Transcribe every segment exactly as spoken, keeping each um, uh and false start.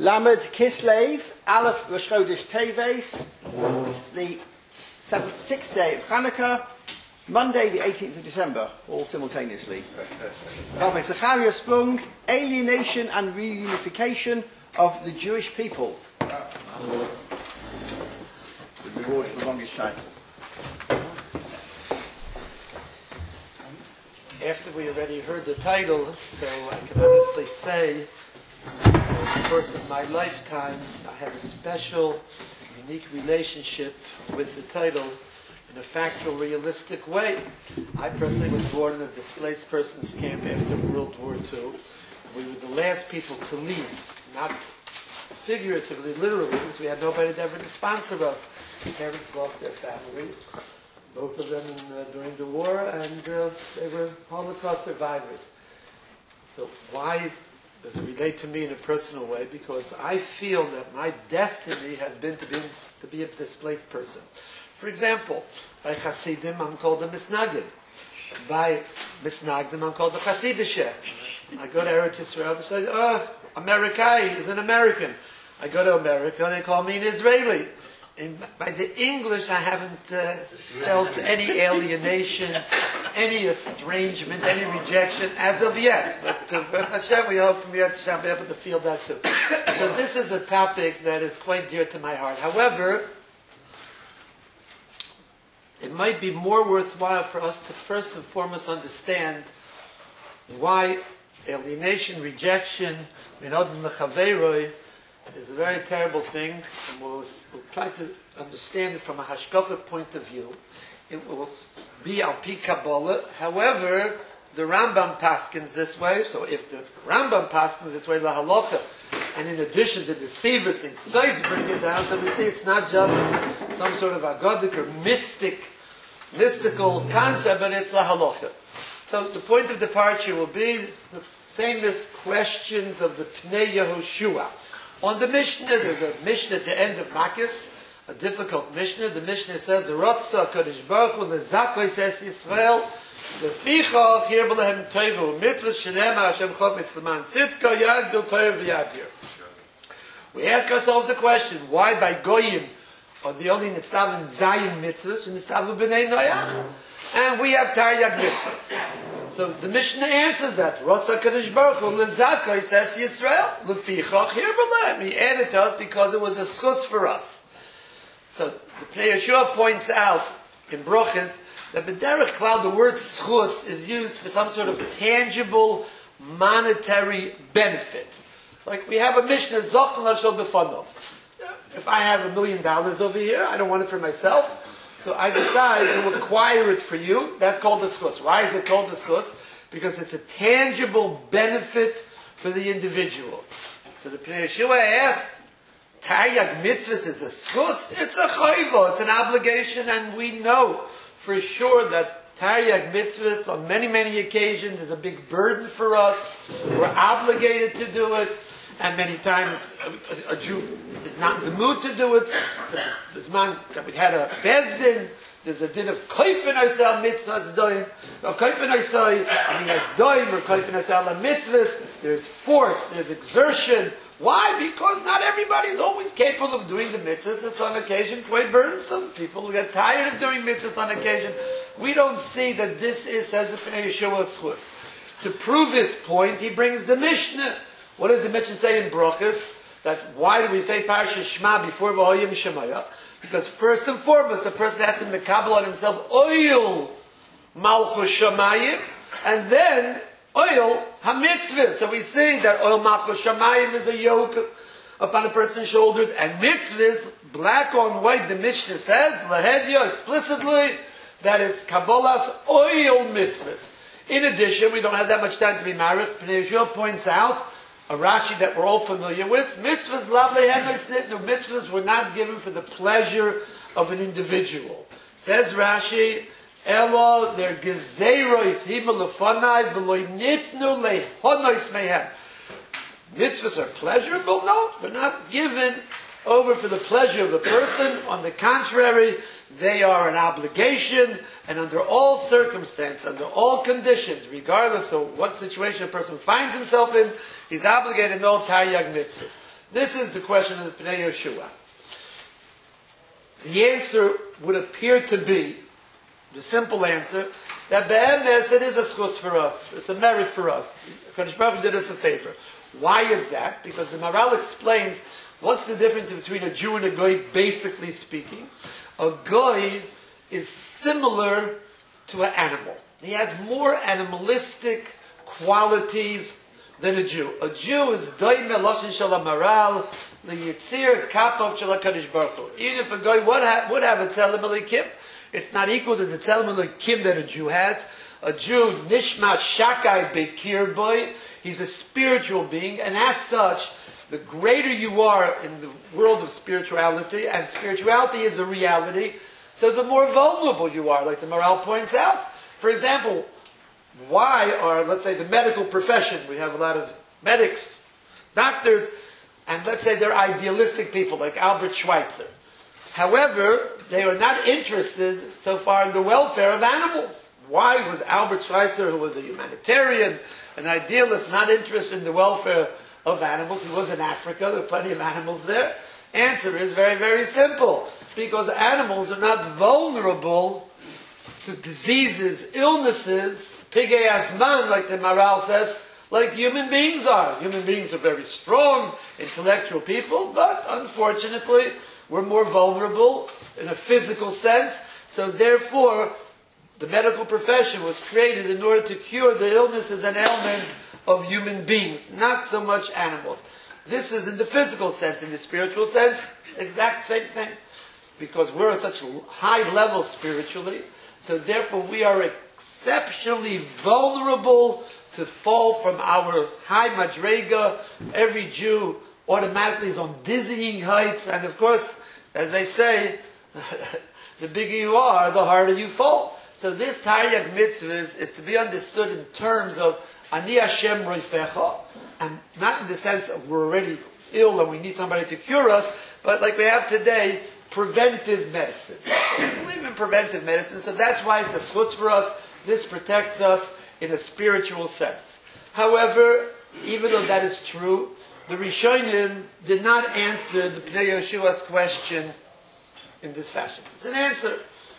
Lamed Kislev, Aleph Rosh Chodesh Teves. It's the seventh, sixth day of Hanukkah, Monday the eighteenth of December, all simultaneously. Prophet Zechariah Sprung, Alienation and Reunification of the Jewish People. The reward for the longest time. After we already heard the title, so I can honestly say, in the course of my lifetime, I have a special, unique relationship with the title in a factual, realistic way. I personally was born in a displaced persons camp after World War Two. We were the last people to leave, not figuratively, literally, because we had nobody ever to sponsor us. Parents lost their family, both of them in, uh, during the war, and uh, they were Holocaust survivors. So why does it relate to me in a personal way? Because I feel that my destiny has been to be, to be a displaced person. For example, by Hasidim, I'm called a Misnagid. By Misnagdim, I'm called a Hasidische. I go to Eretz Israel and say, oh, Americai is an American. I go to America and they call me an Israeli. In, by the English, I haven't uh, felt any alienation, any estrangement, any rejection as of yet. But uh, Baruch Hashem, we hope we Hashem be able to feel that too. So this is a topic that is quite dear to my heart. However, it might be more worthwhile for us to first and foremost understand why alienation, rejection, is a very terrible thing, and we'll, we'll try to understand it from a hashkafa point of view. It will be al pi Kabbalah. However, the Rambam paskins this way. So if the Rambam paskins this way, la halacha, and in addition to the Sivas and Tzais bring it down, so we see it's not just some sort of agadic or mystic, mystical concept, but it's la halacha. So the point of departure will be the famous questions of the Pnei Yehoshua. On the Mishnah, there's a Mishnah at the end of Makis, a difficult Mishnah. The Mishnah says, "Rotza Kadosh Baruch Hu leZakos es Yisrael, leficha chir b'lehem toivu mitzvos shenem Hashem chov mitzlaman tzidka yagdu toiv v'yadir." We ask ourselves a question: why by goyim are the only nitztav in zayin mitzvos and nitztav b'nei noyach, and we have taryag mitzvos? So the Mishnah answers that. Rotza Kadosh Baruch Hu leZakos es Yisrael, leficha chir b'lehem. He added to us because it was a schus for us. So the Pnei Yehoshua points out in Brochus that b'derech klal the word schus is used for some sort of tangible monetary benefit. Like we have a Mishnah, Zochel Lashol B'fanov. If I have a million dollars over here, I don't want it for myself. So I decide to acquire it for you. That's called a schus. Why is it called a schus? Because it's a tangible benefit for the individual. So the Pnei Yehoshua asked, Taryag mitzvahs is a schus? It's a chayva, it's an obligation, and we know for sure that Taryag mitzvahs on many, many occasions is a big burden for us. We're obligated to do it, and many times a, a Jew is not in the mood to do it. So this man, we had a bezdin, there's a din of koifen oisal mitzvahs doim, of koifen oisal, I mean as doim, or koifen oisal mitzvahs, there's force, there's exertion. Why? Because not everybody is always capable of doing the mitzvahs. It's on occasion quite burdensome. People get tired of doing mitzvahs on occasion. We don't see that this is, says the Pnei Yehoshua, schus. To prove his point, he brings the Mishnah. What does the Mishnah say in Brochus? That why do we say Parashat Shema before V'hoyim Shemaya? Because first and foremost, the person has to mekabel on himself oil malchus shamayim, and then oil ha-mitzvah. So we see that oil malchus shamayim is a yoke upon a person's shoulders, and mitzvahs, black on white, the Mishnah says, lahedya, explicitly, that it's Kabbalah's oil mitzvahs. In addition, we don't have that much time to be married. Pnei Yehoshua points out a Rashi that we're all familiar with. Mitzvahs, lavlei henos nitnu. Mitzvahs were not given for the pleasure of an individual. Says Rashi, Elo, they're gezeiros hima lefanai v'loi nitnu lehonos mehem. Mitzvahs are pleasurable? No, they're not given over for the pleasure of the person. On the contrary, they are an obligation, and under all circumstances, under all conditions, regardless of what situation a person finds himself in, he's obligated to know taryag mitzvahs. This is the question of the Pnei Yehoshua. The answer would appear to be, the simple answer, that be'emes, it is a schus for us. It's a merit for us. HaKadosh Baruch Hu did us a favor. Why is that? Because the Maharal explains what's the difference between a Jew and a Goy, basically speaking. A Goy is similar to an animal. He has more animalistic qualities than a Jew. A Jew is doime loshin shel Maharal, the yitzir kapav shel HaKadosh Baruch Hu. Even if a Goy would have, would have a tzelem elikim, it's not equal to the tzelem elikim that a Jew has. A Jew, nishma shakai bekir boy, he's a spiritual being, and as such, the greater you are in the world of spirituality, and spirituality is a reality, so the more vulnerable you are, like the Maharal points out. For example, why are, let's say, the medical profession, we have a lot of medics, doctors, and let's say they're idealistic people, like Albert Schweitzer. However, they are not interested so far in the welfare of animals. Why was Albert Schweitzer, who was a humanitarian, an idealist, not interested in the welfare of animals? He was in Africa, there are plenty of animals there. Answer is very, very simple. Because animals are not vulnerable to diseases, illnesses, pigei asman, like the Maharal says, like human beings are. Human beings are very strong, intellectual people, but unfortunately, we're more vulnerable in a physical sense. So therefore, the medical profession was created in order to cure the illnesses and ailments of human beings, not so much animals. This is in the physical sense. In the spiritual sense, exact same thing. Because we're at such a high level spiritually, so therefore we are exceptionally vulnerable to fall from our high madrega. Every Jew automatically is on dizzying heights, and of course, as they say, the bigger you are, the harder you fall. So this Taryag mitzvah is, is to be understood in terms of Ani Hashem Roifecha, and not in the sense of we're already ill and we need somebody to cure us, but like we have today, preventive medicine. We believe in preventive medicine, so that's why it's a schutz for us. This protects us in a spiritual sense. However, even though that is true, the Rishonim did not answer the Pnei Yehoshua's question in this fashion. It's an answer.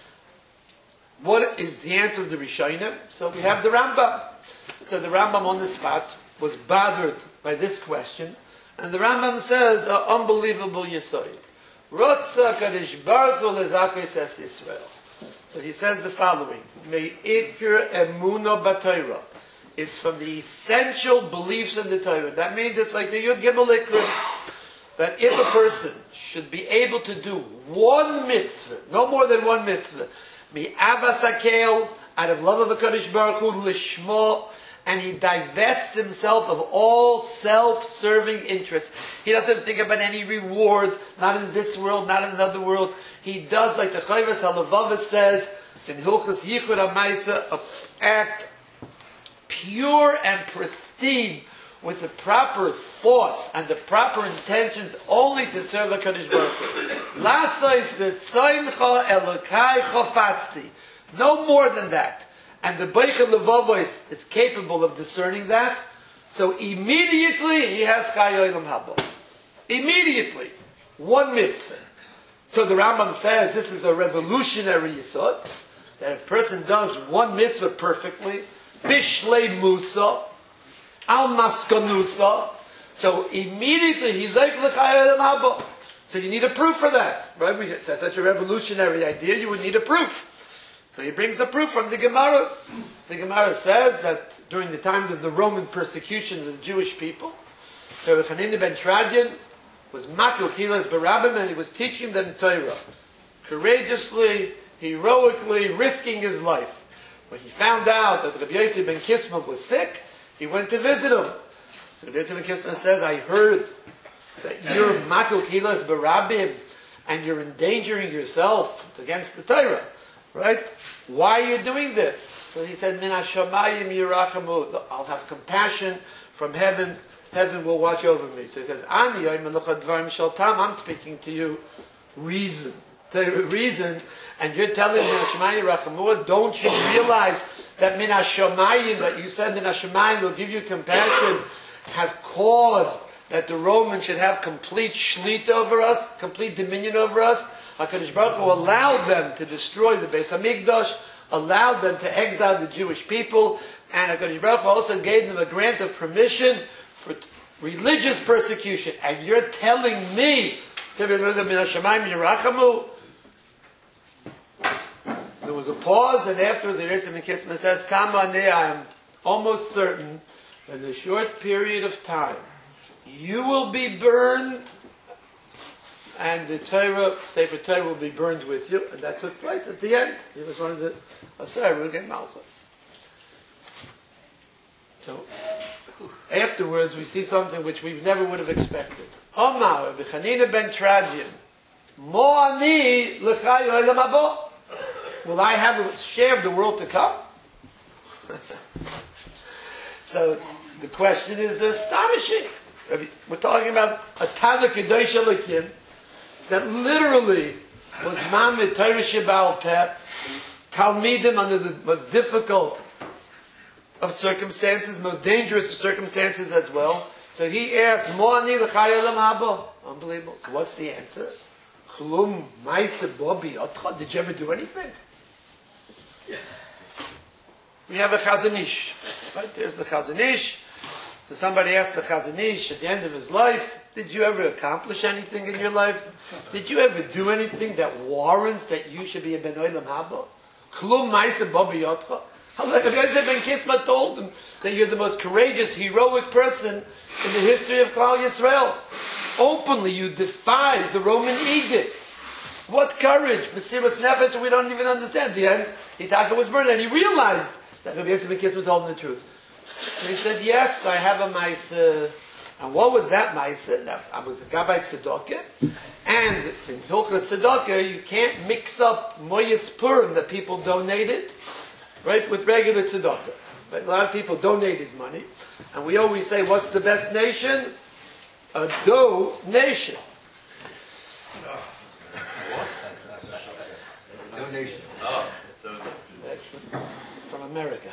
What is the answer of the Rishonim? So we have the Rambam. So the Rambam on the spot was bothered by this question, and the Rambam says, an unbelievable yesod. Rotza Kadosh Baruch Hu lezakos es Yisrael. So he says the following: Me'ikr emuna b'Torah. It's from the essential beliefs in the Torah. That means it's like the Yud Gimel Ikra, that if a person should be able to do one mitzvah, no more than one mitzvah, mi'avas hakel, out of love of HaKadosh Baruch Hu, lishmo, and he divests himself of all self-serving interests. He doesn't think about any reward, not in this world, not in another world. He does, like the Chayvas HaLevavah says, in Hilchos Yichud HaMaisa, an act pure and pristine, with the proper thoughts and the proper intentions only to serve HaKadosh Baruch Hu. Lasois v'tzoincha Elokai chofatzti. No more than that. And the Beichel Levavos is capable of discerning that. So immediately he has Chai Olam Haba. Immediately. One mitzvah. So the Rambam says this is a revolutionary yesod, that if a person does one mitzvah perfectly, Bishlei Musa, Al Maskanusa, so immediately he's like L'chai Olam Haba. So you need a proof for that. Right? We, that's such a revolutionary idea, you would need a proof. So he brings a proof from the Gemara. The Gemara says that during the times of the Roman persecution of the Jewish people, so Hanina ben Tradian was Makil Kilas Barabim, and he was teaching them Torah. Courageously, heroically, risking his life. When he found out that Rabbi Yossi ben Kisma was sick, he went to visit him. So Rabbi Yossi ben Kisma said, I heard that you're Makil Kilas Barabim, and you're endangering yourself against the Torah. Right? Why are you doing this? So he said, Min hashamayim yirachamu. I'll have compassion from heaven. Heaven will watch over me. So he says, Ani dvarim shel tam. I'm speaking to you reason. Reason. And you're telling me, Min hashamayim yirachamu. Don't you realize that Min hashamayim, that you said Min hashamayim will give you compassion, have caused that the Romans should have complete shlit over us, complete dominion over us, HaKadosh Baruch Hu allowed them to destroy the Beis HaMikdash, allowed them to exile the Jewish people, and HaKadosh Baruch Hu also gave them a grant of permission for t- religious persecution. And you're telling me, there was a pause, and afterwards the Rebbe Kisma says, Tamane, I am almost certain that in a short period of time, you will be burned, and the Torah, Sefer Torah, will be burned with you. And that took place at the end. He was one of the Asar Rugen Malchus. So, afterwards, we see something which we never would have expected. Omar, B'chanina ben Tradian, Mo ani l'chai olam haba. Will I have a share of the world to come? So, the question is astonishing. We're talking about a Tana Kedosh Elokim that literally was Mamid Torah Sheba'al Peh, Talmidim under the most difficult of circumstances, most dangerous of circumstances as well. So he asked, Mo ani l'chai olam haba. Unbelievable. So what's the answer? Klum ma'aseh bo biyodcha. Did you ever do anything? We have a Chazon Ish. Right? There's the Chazon Ish. So somebody asked the Chazon Ish at the end of his life, did you ever accomplish anything in your life? Did you ever do anything that warrants that you should be a Ben Olam Haba? Klum ma'aseh bo biyodcha. If Ben Kisma told him that you're the most courageous, heroic person in the history of Klal Yisrael. Openly you defied the Roman edicts. What courage! Mesiras Nefesh, we don't even understand. At the end, Hitaka was burned, and he realized that Ben Kisma told him the truth. And he said, yes, I have a Maisa. And what was that Maisa? I was a Gabbai Tzedakah. And in Hilchos Tzedakah, you can't mix up Moyes Purim that people donated, right, with regular tzedakah. Right? A lot of people donated money, and we always say, what's the best nation? A dough nation. Donation. From America.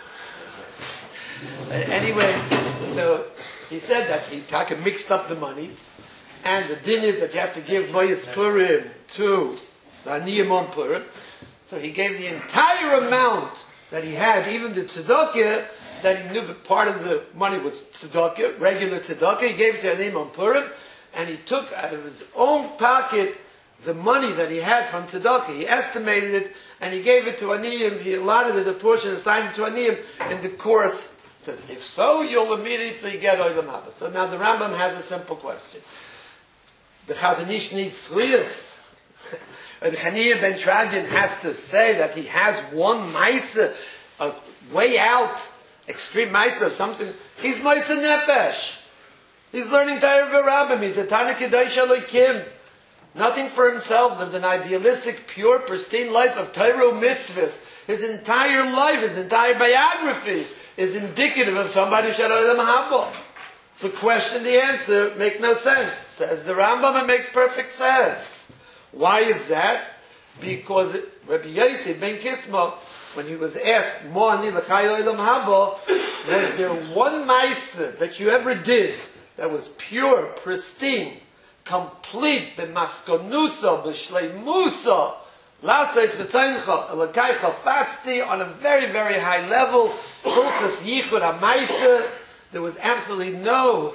Uh, anyway, so he said that he taka mixed up the monies, and the din is that you have to give Moyes Purim to the Aniyim on Purim. So he gave the entire amount that he had, even the tzedakah, that he knew that part of the money was tzedakah, regular tzedakah. He gave it to Anim on Purim, and he took out of his own pocket the money that he had from tzedakah. He estimated it, and he gave it to Aniyim. He allotted it, a portion assigned it to Aniyim in the course. He says, if so, you'll immediately get Olam Haba. So now the Rambam has a simple question. The Chazon Ish needs Tzriyas. And Chanina ben Tradian has to say that he has one Maisa, a way out, extreme Maisa of something. He's Maisa Nefesh. He's learning Torah v'Rabbim. He's a Tana Kedosh Elokim. Nothing for himself. Lived an idealistic, pure, pristine life of Torah mitzvahs. His entire life, his entire biography is indicative of somebody who should have Olam Haba. The question, the answer, make no sense. Says the Rambam, it makes perfect sense. Why is that? Because it, Rabbi Yosef ben Kisma, when he was asked, Mo ani l'chai olam haba, was there one ma'aseh that you ever did that was pure, pristine, complete, b'maskonusa, b'shleimusa, l'asais v'tzayncha, elokaycha fatzti, on a very, very high level, hulchas yichud ha'ma'aseh, there was absolutely no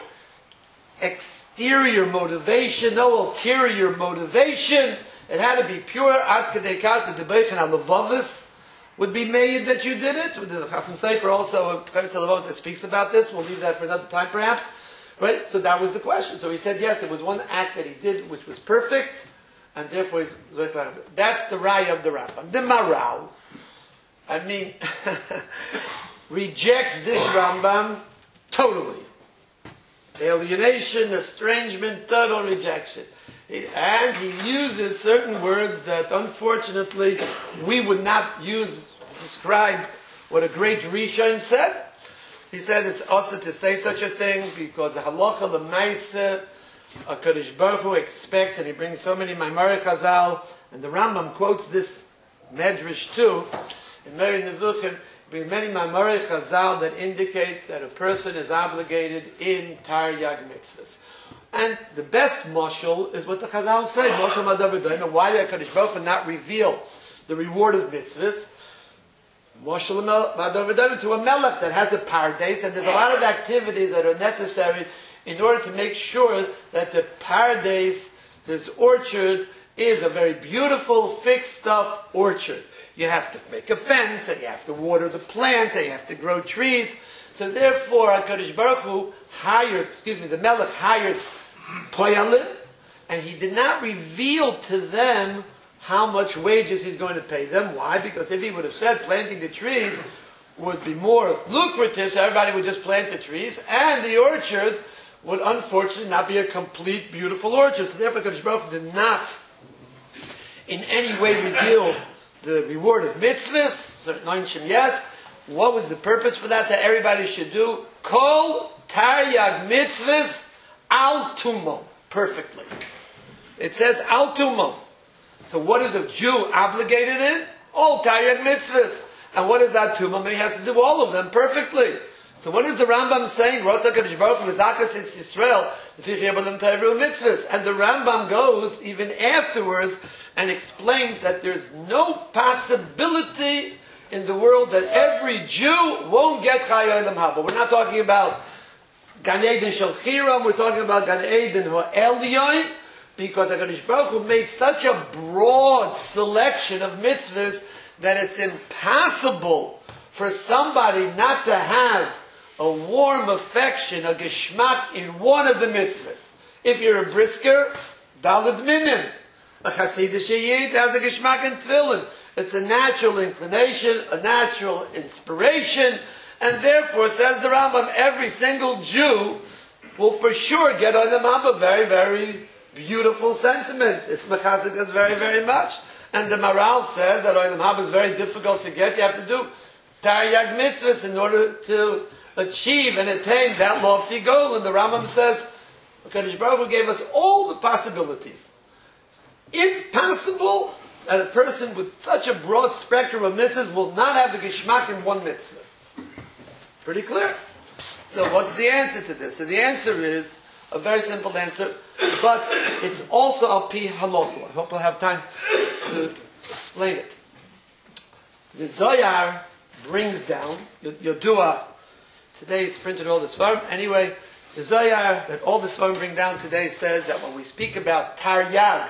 exterior motivation, no ulterior motivation. It had to be pure. Ad kedei kach the debeichen halavavis would be made that you did it. The Chasam Sofer also that speaks about this. We'll leave that for another time, perhaps. Right. So that was the question. So he said yes. There was one act that he did which was perfect, and therefore he's that's the Raya of the Rambam. The Maral, I mean, rejects this Rambam totally. Alienation, estrangement, total rejection. And he uses certain words that unfortunately we would not use to describe what a great Rishon said. He said it's also to say such a thing because the halacha l'maisa, HaKadosh Baruch Hu expects, and he brings so many Maimari Chazal, and the Rambam quotes this Medrash too, in Meri Nevuchim, many Mamarei Chazal that indicate that a person is obligated in Taryag mitzvahs. And the best mashal is what the Chazal say, Mashal Madav V'Doina. Why did HaKadosh Baruch Hu not reveal the reward of mitzvahs? Mashal Madav V'Doina to a melech that has a paradise, and there's a lot of activities that are necessary in order to make sure that the paradise, this orchard, is a very beautiful, fixed-up orchard. You have to make a fence, and you have to water the plants, and you have to grow trees. So therefore, HaKadosh Baruch Hu hired, excuse me, the Melech hired Poyalim, and he did not reveal to them how much wages he's going to pay them. Why? Because if he would have said planting the trees would be more lucrative, so everybody would just plant the trees, and the orchard would unfortunately not be a complete, beautiful orchard. So therefore, HaKadosh Baruch Hu did not in any way reveal the reward of mitzvahs. So, yes. What was the purpose for that? That everybody should do kol taryag mitzvahs al tumo perfectly. It says al tumo. So what is a Jew obligated in? All taryag mitzvahs. And what is that tumo? He has to do all of them perfectly. So what is the Rambam saying? Rotza Kadosh Baruch Hu v'zakas is Yisrael v'fichyebalim tayru mitzvahs. And the Rambam goes even afterwards and explains that there's no possibility in the world that every Jew won't get Chai Olam Haba. We're not talking about Gan Eden Shel Chiram, we're talking about Gan Eden Elyon, because HaKadosh Baruch Hu made such a broad selection of mitzvahs that it's impossible for somebody not to have a warm affection, a geschmack in one of the mitzvahs. If you're a brisker, Daled Minim. A Hasidic Yid has a geschmack in Tefillin. It's a natural inclination, a natural inspiration, and therefore, says the Rambam, every single Jew will for sure get on the Mamba very, very beautiful sentiment. It's mechazik us very, very much. And the Maral says that Olam Haba is very difficult to get. You have to do Taryag mitzvahs in order to achieve and attain that lofty goal. And the Rambam says, HaKadosh Baruch Hu gave us all the possibilities. Impossible that a person with such a broad spectrum of mitzvahs will not have the geschmack in one mitzvah. Pretty clear? So what's the answer to this? So the answer is a very simple answer, but it's also al pi halacha. I hope we'll have time to explain it. The Zohar brings down, Yodua, today it's printed all the Svarim. Anyway, the Zohar that all the Svarim bring down today says that when we speak about Taryag,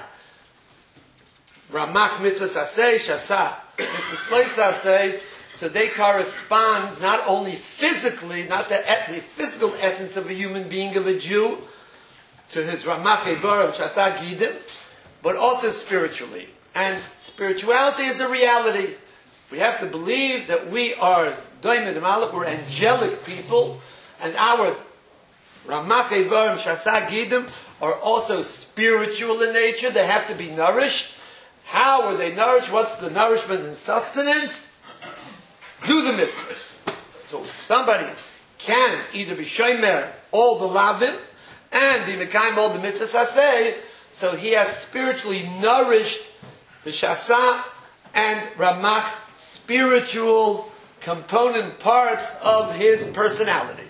Ramach mitzvah saseh, shasa mitzvah saseh, so they correspond not only physically, not the, the physical essence of a human being, of a Jew, to his Ramach evarim shasa gidim, but also spiritually. And spirituality is a reality. We have to believe that we are doimid malach, we're angelic people, and our Ramach evarim shasa gidim are also spiritual in nature. They have to be nourished. How are they nourished? What's the nourishment and sustenance? Do the mitzvahs. So if somebody can either be shomer all the lavim and be mekayim all the mitzvahs aseh, so he has spiritually nourished the shasa and ramach, spiritual component parts of his personality.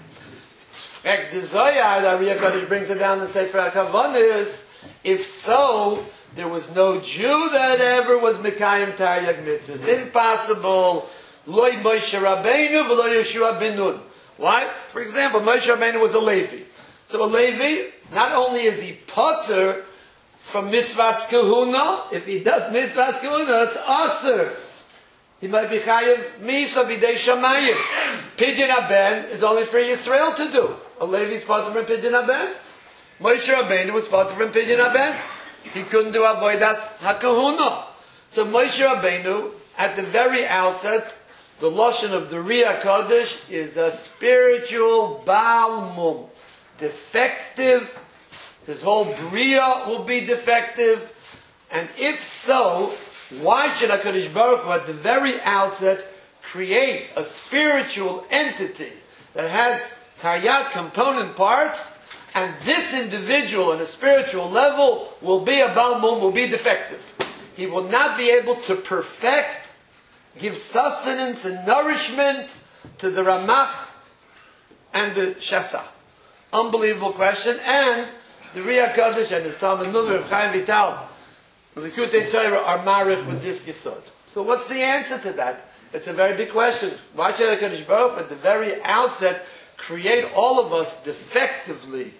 The Zohar, the Ari HaKadosh brings it down and says for HaKavanah is, if so, there was no Jew that ever was Mekayim Taryag mitzvahs. Impossible. Loi Moshe Rabbeinu v'lo Yeshua ben Nun. Why? For example, Moshe Rabbeinu was a Levi. So a Levi, not only is he potter from mitzvahs kahuna, if he does mitzvahs kahuna, it's aser. He might be chayiv misa b'dei shamayim. Pidyon haben is only for Yisrael to do. A Levi is potter from Pidyon haben. Moshe Rabbeinu was potter from Pidyon haben. He couldn't do avodas hakahuna. So Moshe Rabbeinu, at the very outset, the lashon of the Riyah Kodesh is a spiritual balmum, defective. His whole bria will be defective, and if so, why should HaKadosh Baruch Hu at the very outset create a spiritual entity that has taryag component parts? And this individual on a spiritual level will be a balmum, will be defective. He will not be able to perfect give sustenance and nourishment to the Ramach and the Shasa? Unbelievable question. And the Riyah Kodesh and his Talmud Muller of Chaim Vital, the Likutei Torah are marich with this Yesod. So what's the answer to that? It's a very big question. Why should HaKadosh Baruch Hu at the very outset create all of us defectively?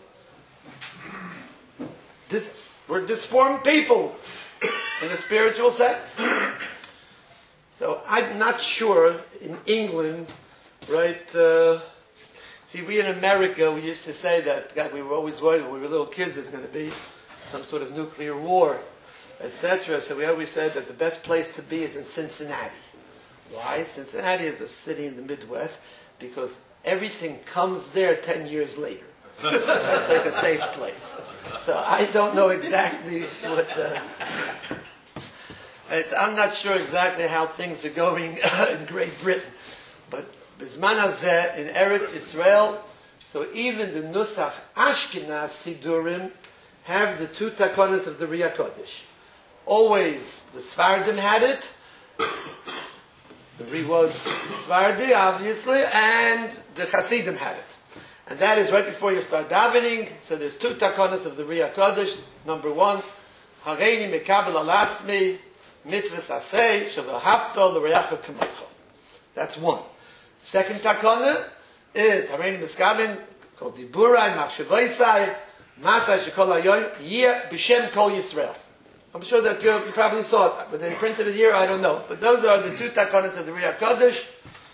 Dis- we're disformed people in a spiritual sense. So I'm not sure in England, right? Uh, see, we in America, we used to say that, God, we were always worried when we were little kids there's going to be some sort of nuclear war, et cetera. So we always said that the best place to be is in Cincinnati. Why? Cincinnati is a city in the Midwest because everything comes there ten years later. That's like a safe place. So I don't know exactly what... Uh, it's, I'm not sure exactly how things are going in Great Britain. But Bizman Hazeh, in Eretz Yisrael, so even the Nusach Ashkenaz Sidurim have the two takonas of the Riyah Kodesh. Always the Sfardim had it. The Ri was Sfardi, obviously, and the Hasidim had it. And that is right before you start davening. So there's two takonas of the Riyah Kodesh. Number one, Hareini mekabel alatzmi mitzvahs aseh shelo l'reyacha kamocha. That's one. Second takona is Hareini miskabel kol diburai machshavoisai masai shekol hayoyim yeh b'shem kol Yisrael. I'm sure that you probably saw it, but they printed it here, I don't know. But those are the two takonas of the Riyah Kodesh.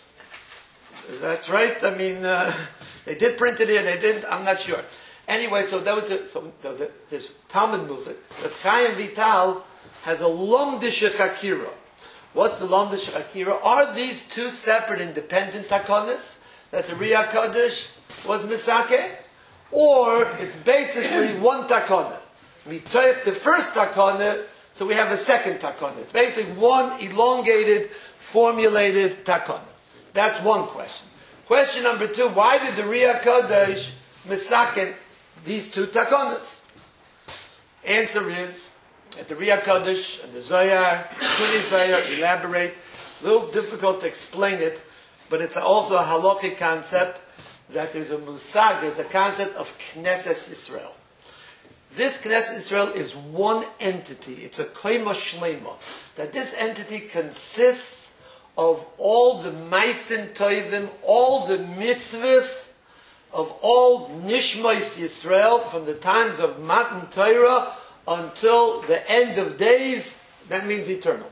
Is that right? I mean, uh, they did print it here, they didn't, I'm not sure. Anyway, so that was the, so the, his Talmud movement. But Chaim Vital has a Lomdish Hakira. What's the Lomdish Hakira? Are these two separate independent takonas that the Riyah Kodesh was misake? Or it's basically one takona? We take the first takana, so we have a second takana. It's basically one elongated, formulated takana. That's one question. Question number two, why did the Riyah Kodesh misaken these two takonas? Answer is, that the Riyah Kodesh and the Zohar, Kuni Zohar, elaborate. A little difficult to explain it, but it's also a halachic concept that there's a musag, there's a concept of Knesset Yisrael. This Knesset Yisrael is one entity. It's a koima shlema. That this entity consists of all the maisim toivim, all the mitzvahs of all nishmais Yisrael from the times of Matan Torah until the end of days. That means eternal.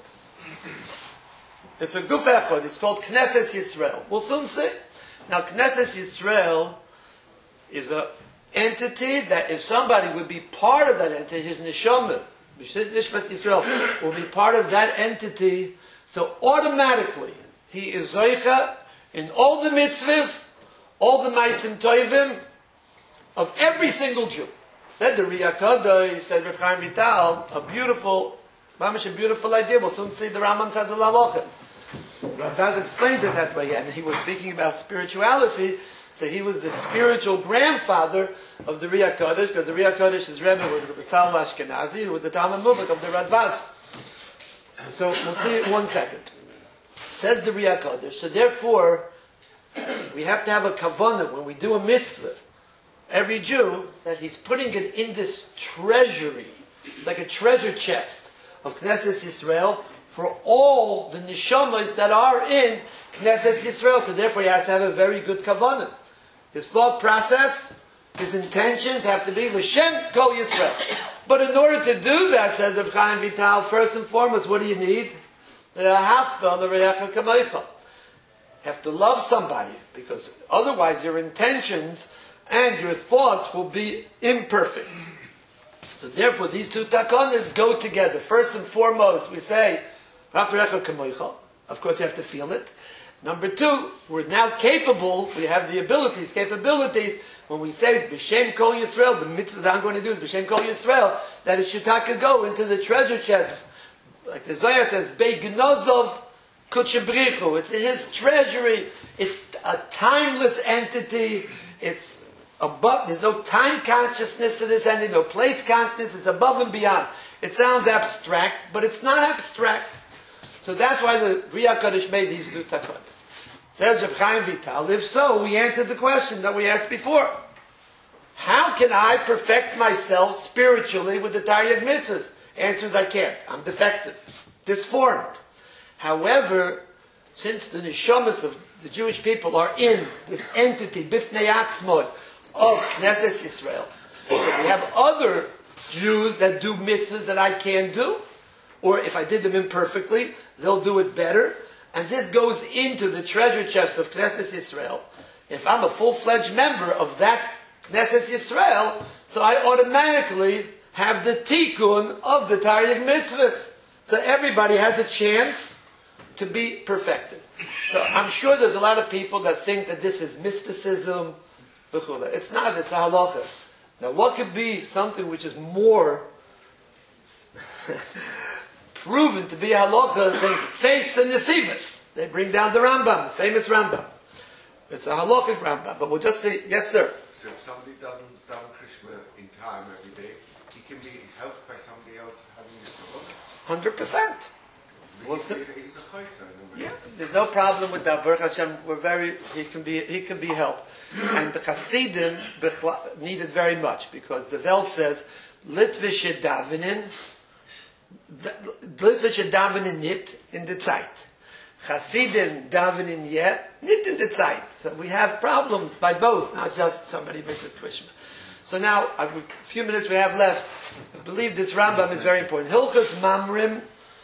It's a guf echad. It's called Knesset Yisrael. We'll soon see. Now, Knesset Yisrael is a entity that if somebody would be part of that entity, his neshama, Nishmas Yisrael, will be part of that entity, so automatically he is zoicha in all the mitzvahs, all the maisim toivim of every single Jew. Said the Riyah Kodesh, said Reb Chaim Vital, a beautiful, mamish a beautiful idea. We'll soon see the Rambam says a lalocha. Rabbaz explains it that way, and he was speaking about spirituality. So he was the spiritual grandfather of the Riyah Kodesh, because the Riyah Kodesh's Rebbe was the Tzal Ashkenazi, who was the Talmud Mubak of the Radvaz. So we'll see it in one second. Says the Riyah Kodesh. So therefore, we have to have a kavanah when we do a mitzvah. Every Jew, that he's putting it in this treasury. It's like a treasure chest of Knesset Yisrael for all the neshamas that are in Knesset Yisrael. So therefore, he has to have a very good kavanah. His thought process, his intentions have to be L'Shem Kol Yisrael. But in order to do that, says Reb Chaim Vital, first and foremost, what do you need? You have to love somebody, because otherwise your intentions and your thoughts will be imperfect. So therefore, these two takonas go together. First and foremost, we say, of course you have to feel it. Number two, we're now capable, we have the abilities, capabilities, when we say B'Shem Kol Yisrael, the mitzvah that I'm going to do is B'Shem Kol Yisrael, that it should go into the treasure chest. Like the Zohar says, Be'gnozov Kutshebrichu. It's in his treasury. It's a timeless entity. It's above, there's no time consciousness to this entity, no place consciousness. It's above and beyond. It sounds abstract, but it's not abstract. So that's why the Bria Kodesh made these two takonis. Says Reb Chaim Vital, if so, we answered the question that we asked before. How can I perfect myself spiritually with the Taryag mitzvahs? Answer is I can't. I'm defective, disformed. However, since the neshamas of the Jewish people are in this entity, Bifnei Atzmod, of Knesset Yisrael, so we have other Jews that do mitzvahs that I can't do, or if I did them imperfectly, they'll do it better. And this goes into the treasure chest of Knesset Yisrael. If I'm a full-fledged member of that Knesset Yisrael, so I automatically have the tikkun of the Taryag mitzvahs. So everybody has a chance to be perfected. So I'm sure there's a lot of people that think that this is mysticism. It's not, it's a halacha. Now what could be something which is more proven to be a halacha than Tzeis and Yesivas? They bring down the Rambam, the famous Rambam. It's a halachic Rambam, but we'll just say, yes sir. So if somebody doesn't daven Krishna in time every day, he can be helped by somebody else having this halacha? one hundred percent. We'll He's a chayta. Yeah, there's no problem with that. Baruch Hashem, we're very, he can be, he can be helped. And the Hasidim need it very much, because the Welt says, Litvische davenen, Litvische davenen nit in the Zeit. Hasidim davenen yet, nit in the Zeit. So we have problems by both, not just somebody misses Krishna. So now, a few minutes we have left. I believe this Rambam is very important. Hilchas Mamrim,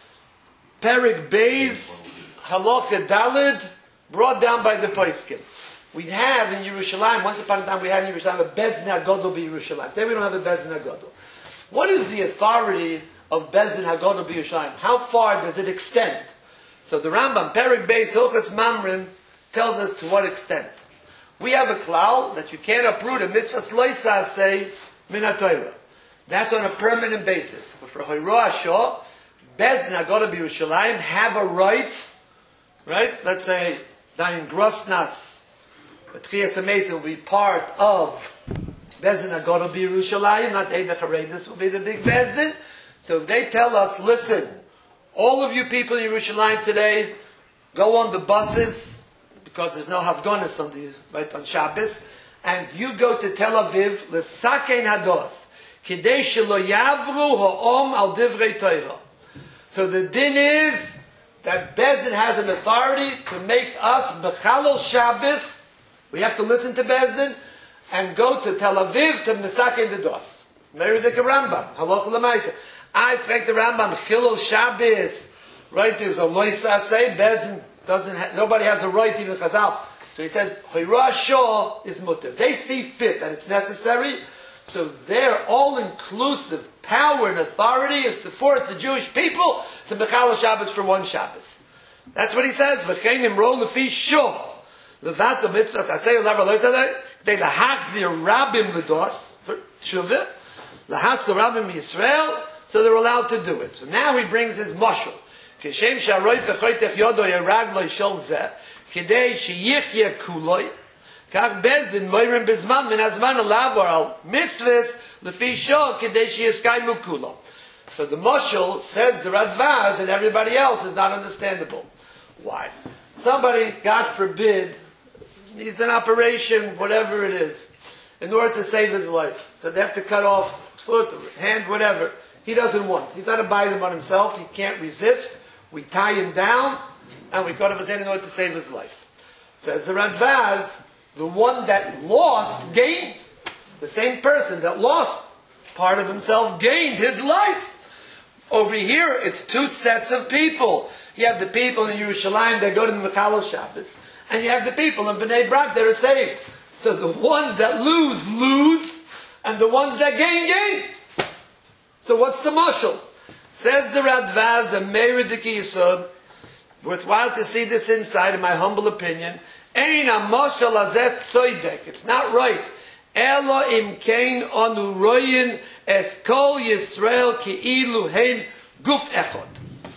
Perik Beis, Halacha Dalid, brought down by the Poskim. We have in Yerushalayim, once upon a time we had in Yerushalayim a Bezdin HaGodol b'Yerushalayim. Today we don't have a Bezdin HaGodol. What is the authority of Bezdin HaGodol b'Yerushalayim? How far does it extend? So the Rambam, Perik Beis, Hilchas Mamrim, tells us to what extent. We have a klal that you can't uproot a mitzvah loisa say min haTorah. That's on a permanent basis. But for Hoyro Ashah, Bezdin HaGodol b'Yerushalayim have a right, right? Let's say Dayan Grosnas, but Tchias HaMeis will be part of Bezdin HaGodol b'Yerushalayim, not Eidach HaReidus will be the big Bezdin. So if they tell us, listen, all of you people in Yerushalayim today, go on the buses, because there's no Hafganas on the, right, on Shabbos, and you go to Tel Aviv, l'sakein hados, kidei shelo yavru ha'om al divrei Torah. So the din is that Bezdin has an authority to make us Bechalal Shabbos. We have to listen to Bezdin and go to Tel Aviv to Mesakein the Dos. Meridike Rambam, Halacha L'maisa. I fact the Rambam Chilul Shabbos. Right, there's a loisa say Bezdin doesn't. Ha- nobody has a right, even Chazal. So he says Hoyra Shah is mutter. They see fit that it's necessary. So their all-inclusive power and authority is to force the Jewish people to Bechalal Shabbos for one Shabbos. That's what he says. V'cheinim ro lefi shah. Levat the mitzvahs asay u'lavar lo yisrael. They lahachz the rabbim l'dos for shuvah. Lahachz the rabbim Yisrael. So they're allowed to do it. So now he brings his mashal. Kishem sharoy v'choytech yodo yerag lo yishol zeh. Kidei sheyichye kuloi. Kach bezdin moirim bezman min hazman alav al mitzvahs lefi shah kidei sheyiskaymu kulo. So the mashal says the Radvaz and everybody else is not understandable. Why? Somebody, God forbid, needs an operation, whatever it is, in order to save his life. So they have to cut off foot, hand, whatever. He doesn't want. He's not abiding on himself. He can't resist. We tie him down, and we cut off his hand in order to save his life. Says the Radvaz, the one that lost gained. The same person that lost part of himself gained his life. Over here, it's two sets of people. You have the people in Yerushalayim that go to the Mechalel Shabbos, and you have the people in Bnei Brak that are saved. So the ones that lose, lose, and the ones that gain, gain. So what's the mashal? Says the Radvaz, a Meiridiki Yisod, worthwhile to see this inside, in my humble opinion. Ein ha-mashal hazeh tzoydek. It's not right. Elo im kein anu royin es kol Yisrael ki'ilu heim guf echod.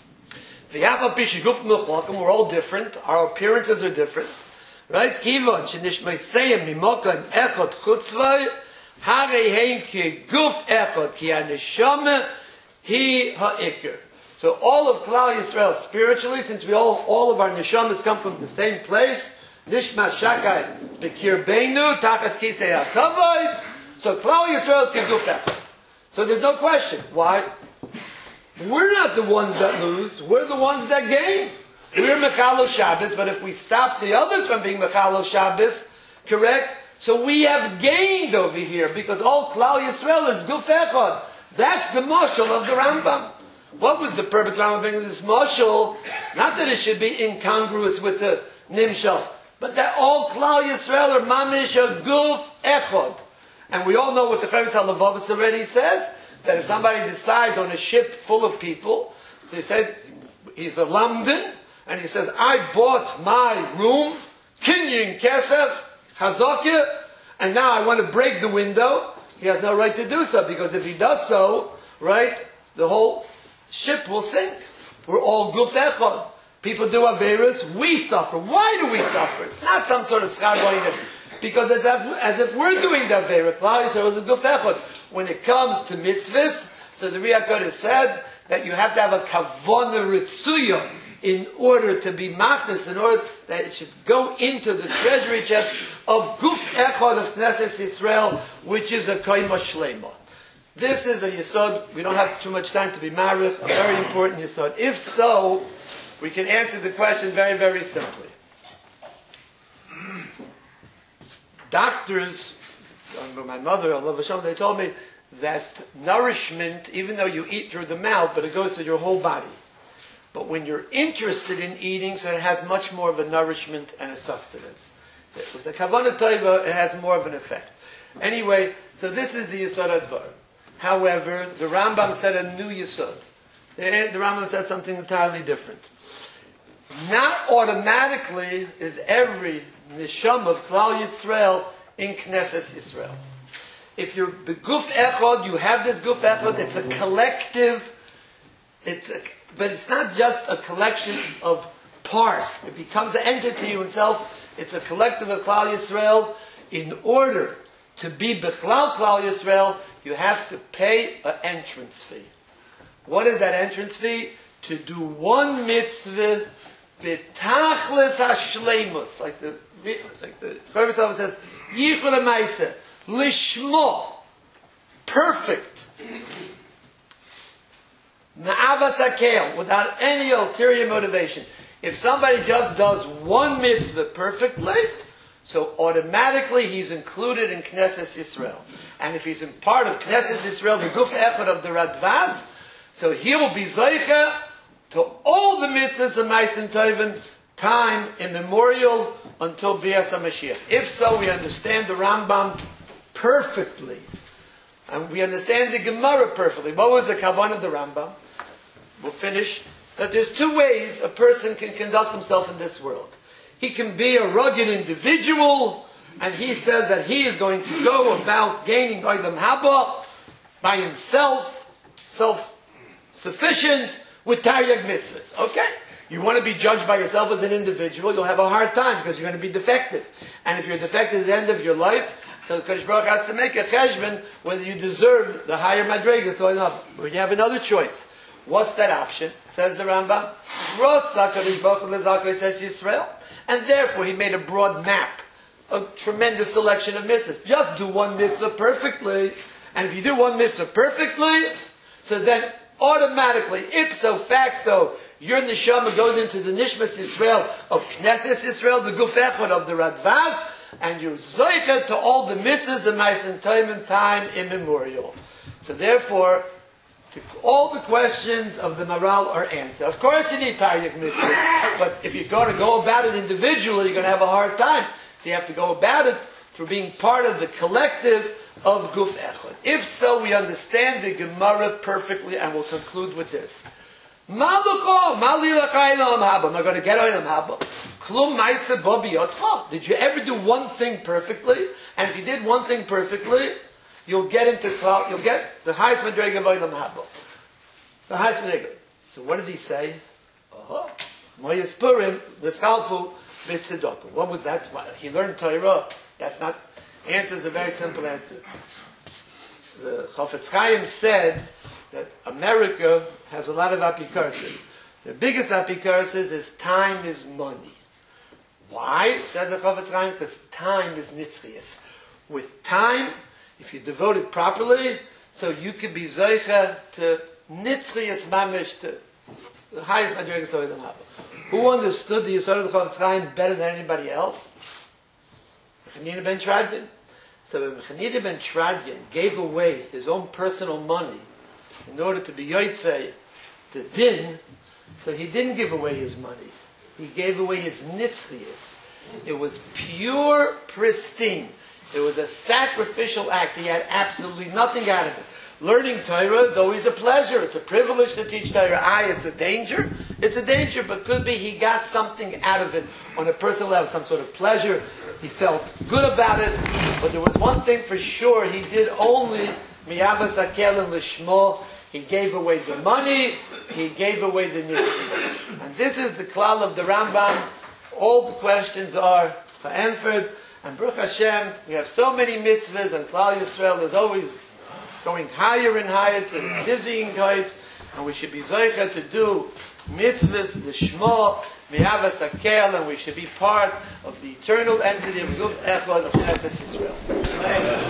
V'yav apish guf mechlakim, we're all different. Our appearances are different. Right? Kivon shenishmeiseyem mimokam echod chutzvay harei heim ki guf echod ki ha-neshama hi ha'ikr. So all of Klal Yisrael, spiritually, since we all, all of our neshamas come from the same place, Nishma Shakai Bekir Beinu, Tachas Kisei HaKavod, so Klal Yisrael is Geguf Echad. So there's no question. Why? We're not the ones that lose, we're the ones that gain. We're Mechalo Shabbos, but if we stop the others from being Mechalo Shabbos, correct? So we have gained over here, because all Klal Yisrael is Guf Echad. That's the mashal of the Rambam. What was the purpose of Rambam bringing this mashal? Not that it should be incongruous with the Nimshal, but that all Klal Yisrael are Mamish a Guf Echad. And we all know what the Chavetz HaLevavos already says, that if somebody decides on a ship full of people, so he said, he's a Lamdan, and he says, I bought my room, Kinyin Kesef, Chazakya, and now I want to break the window. He has no right to do so, because if he does so, right, the whole ship will sink. We're all Guf Echad. People do Averis, we suffer. Why do we suffer? It's not some sort of schar boinim, because it's as, as if we're doing the Avera. Klal Yisrael is a Guf Echad. When it comes to mitzvahs, so the Riyad Kodesh said that you have to have a kavana ritzuya in order to be machnas, in order that it should go into the treasury chest of Guf Echad of Knesset Yisrael, which is a Koima Shlema. This is a Yisod. We don't have too much time to be married. A very important Yisod. If so, we can answer the question very, very simply. Doctors, my mother, Allah Hashem, they told me that nourishment, even though you eat through the mouth, but it goes through your whole body. But when you're interested in eating, so it has much more of a nourishment and a sustenance. With the Kavanah Toiva, it has more of an effect. Anyway, so this is the Yisod Advar. However, the Rambam said a new Yisod. The Rambam said something entirely different. Not automatically is every Nisham of Klal Yisrael in Knesset Yisrael. If you're the Guf Echad, you have this Guf Echad, it's a collective, it's a, but it's not just a collection of parts. It becomes an entity in itself. It's a collective of Klal Yisrael. In order to be Bechlal Klal Yisrael, you have to pay an entrance fee. What is that entrance fee? To do one mitzvah, B'tachlis hashleimus, like the like the Chavetz says, Yichud HaMaaseh, Lishmo, perfect. Ma'avas HaKel, without any ulterior motivation. If somebody just does one mitzvah perfectly, so automatically he's included in Knesset Yisrael. And if he's in part of Knesset Yisrael, the Guf Echad of the Radvaz, so he will be Zoicha to all the mitzvahs of Ma'asim Tovim, time immemorial until Bias HaMashiach. If so, we understand the Rambam perfectly. And we understand the Gemara perfectly. What was the kavan of the Rambam? We'll finish. That there's two ways a person can conduct himself in this world. He can be a rugged individual, and he says that he is going to go about gaining Olam Haba by himself, self-sufficient, with Taryag mitzvahs. Okay? You want to be judged by yourself as an individual, you'll have a hard time because you're going to be defective. And if you're defective at the end of your life, so the Kodesh Baruch has to make a cheshbon whether you deserve the higher madregas or not. But you have another choice. What's that option? Says the Rambam. Rotza Kodesh Baruch Hu L'Zakoi says Yisrael. And therefore he made a broad map, a tremendous selection of mitzvahs. Just do one mitzvah perfectly. And if you do one mitzvah perfectly, so then automatically, ipso facto, your neshama goes into the Nishmas Yisrael of Knesset Yisrael, the Guf Echad of the Radvaz, and you're zoicha to all the mitzvahs of Ma'asim Tovim, time immemorial. So therefore, to all the questions of the Maral are answered. Of course you need Taryag mitzvahs, but if you're going to go about it individually, you're going to have a hard time. So you have to go about it through being part of the collective of Guf Echad. If so, we understand the Gemara perfectly, and we'll conclude with this. Am I going to get Olam Haba? Klum Maisa Bobi Yotcha. Did you ever do one thing perfectly? And if you did one thing perfectly, you'll get into cloud. You'll get the highest madrega of Olam Haba. The highest madrega. So what did he say? Oh, Moyes Purim the Schalfu B'Tzedoku. What was that? He learned Torah. That's not. The answer is a very simple answer. The Chafetz Chaim said that America has a lot of apikarsis. The biggest apikarsis is time is money. Why? Said the Chofetz Chaim, because time is nitzchias. With time, if you devote it properly, so you could be zeicha to nitzchias mamish, to the highest madrigas of the Haba. Who understood the Yisod of the Chofetz Chaim better than anybody else? Chanina ben Tradian. So when Chanina ben Tradian gave away his own personal money in order to be yotzei the din, so he didn't give away his money. He gave away his nitzchias. It was pure, pristine. It was a sacrificial act. He had absolutely nothing out of it. Learning Torah is always a pleasure. It's a privilege to teach Torah. Aye, it's a danger. It's a danger, but could be he got something out of it on a personal level, some sort of pleasure. He felt good about it. But there was one thing for sure. He did only miyavas akel and lishmo. He gave away the money. He gave away the nitzchias. And this is the klal of the Rambam. All the questions are answered. And Baruch Hashem, we have so many mitzvahs, and Klal Yisrael is always going higher and higher to dizzying heights, and we should be zeicha to do mitzvahs, l'shmo, mi'avas hakel, and we should be part of the eternal entity of Guf Echad of Knesset Yisrael.